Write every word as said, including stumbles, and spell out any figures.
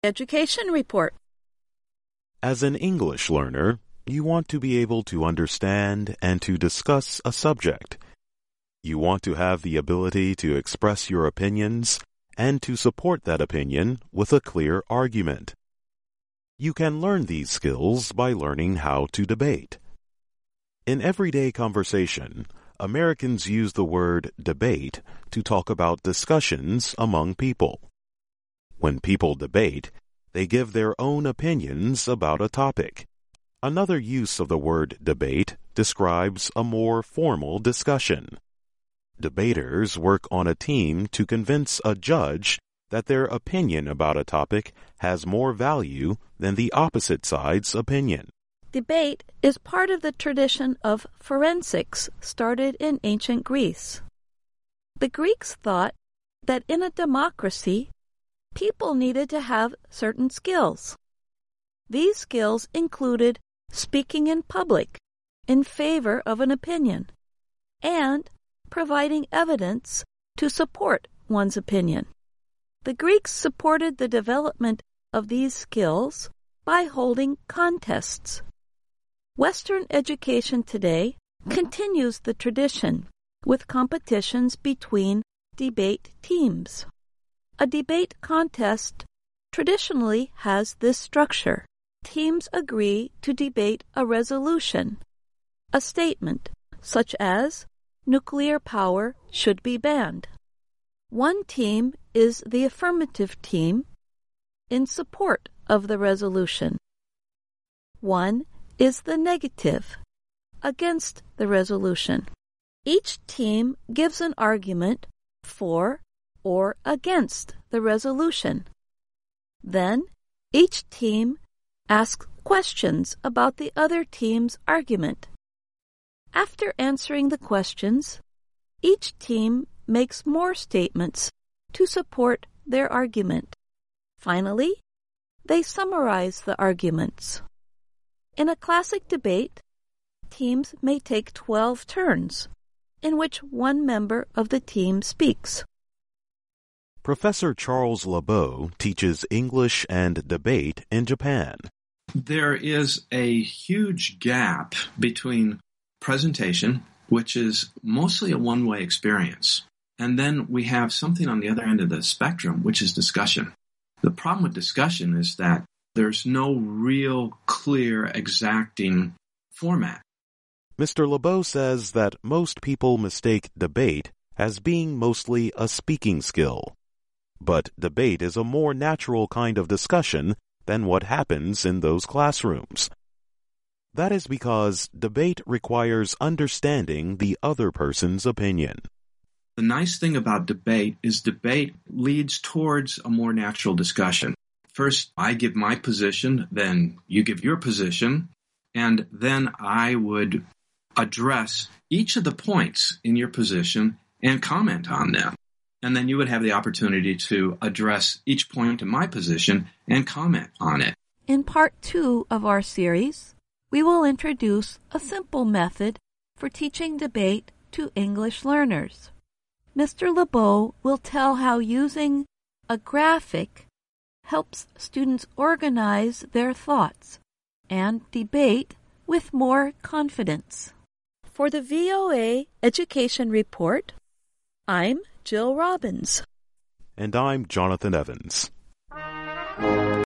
Education Report. As an English learner, you want to be able to understand and to discuss a subject. You want to have the ability to express your opinions and to support that opinion with a clear argument. You can learn these skills by learning how to debate. In everyday conversation, Americans use the word debate to talk about discussions among people. When people debate, they give their own opinions about a topic. Another use of the word debate describes a more formal discussion. Debaters work on a team to convince a judge that their opinion about a topic has more value than the opposite side's opinion. Debate is part of the tradition of forensics started in ancient Greece. The Greeks thought that in a democracy, people needed to have certain skills. These skills included speaking in public in favor of an opinion and providing evidence to support one's opinion. The Greeks supported the development of these skills by holding contests. Western education today continues the tradition with competitions between debate teams. A debate contest traditionally has this structure. Teams agree to debate a resolution, a statement, such as nuclear power should be banned. One team is the affirmative team in support of the resolution. One is the negative, against the resolution. Each team gives an argument for or against the resolution. Then, each team asks questions about the other team's argument. After answering the questions, each team makes more statements to support their argument. Finally, they summarize the arguments. In a classic debate, teams may take twelve turns, in which one member of the team speaks. Professor Charles LeBeau teaches English and debate in Japan. There is a huge gap between presentation, which is mostly a one-way experience, and then we have something on the other end of the spectrum, which is discussion. The problem with discussion is that there's no real, clear, exacting format. Mister LeBeau says that most people mistake debate as being mostly a speaking skill. But debate is a more natural kind of discussion than what happens in those classrooms. That is because debate requires understanding the other person's opinion. The nice thing about debate is debate leads towards a more natural discussion. First, I give my position, then you give your position, and then I would address each of the points in your position and comment on them. And then you would have the opportunity to address each point in my position and comment on it. In part two of our series, we will introduce a simple method for teaching debate to English learners. Mister LeBeau will tell how using a graphic helps students organize their thoughts and debate with more confidence. For the V O A Education Report, I'm Jill Robbins. And I'm Jonathan Evans.